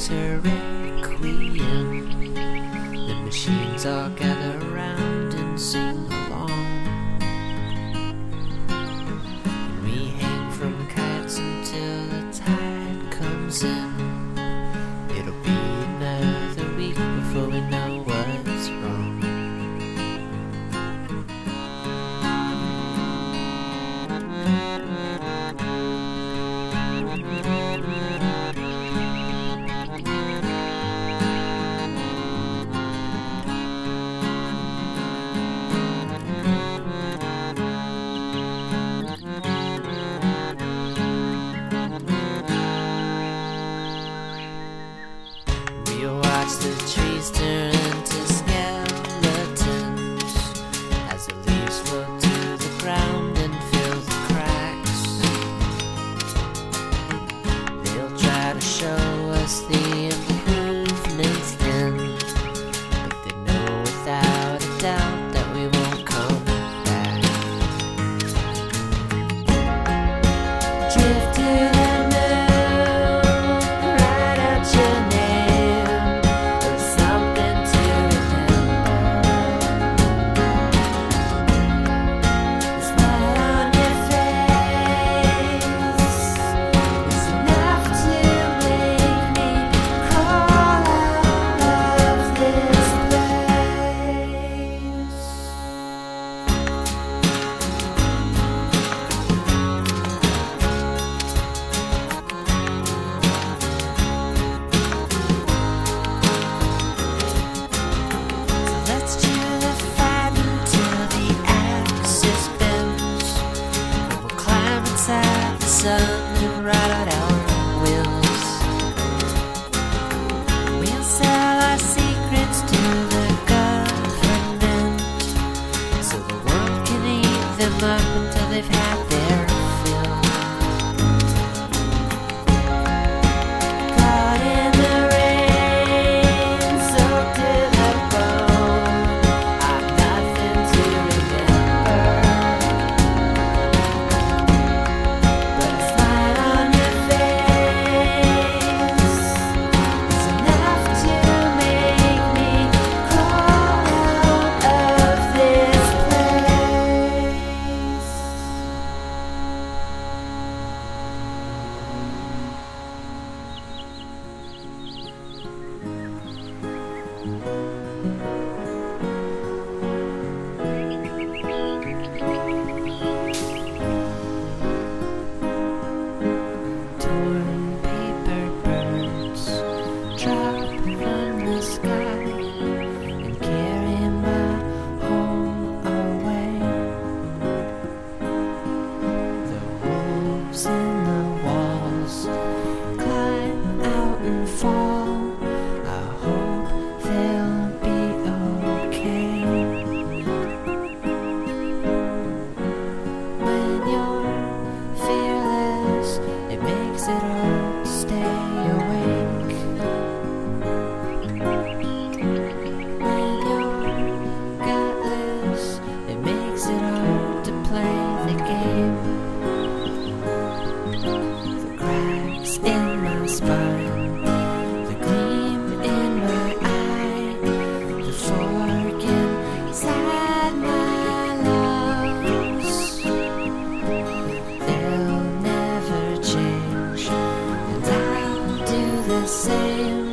her requiem. The machines all gather around and sing along, and we hang from kites until the tide comes in. It'll be another week before we know what's wrong. We'll watch the trees turn into skeletons as the leaves float to the ground and fill the cracks. They'll try to show us the improvements then, but they know without a doubt that we won't come back. Drift to the sun and ride out our wheels. We'll sell our secrets to the government, so the world can eat them up until they've had their fill. Caught in the rain, soaked to the bone, I've nothing to remember. Same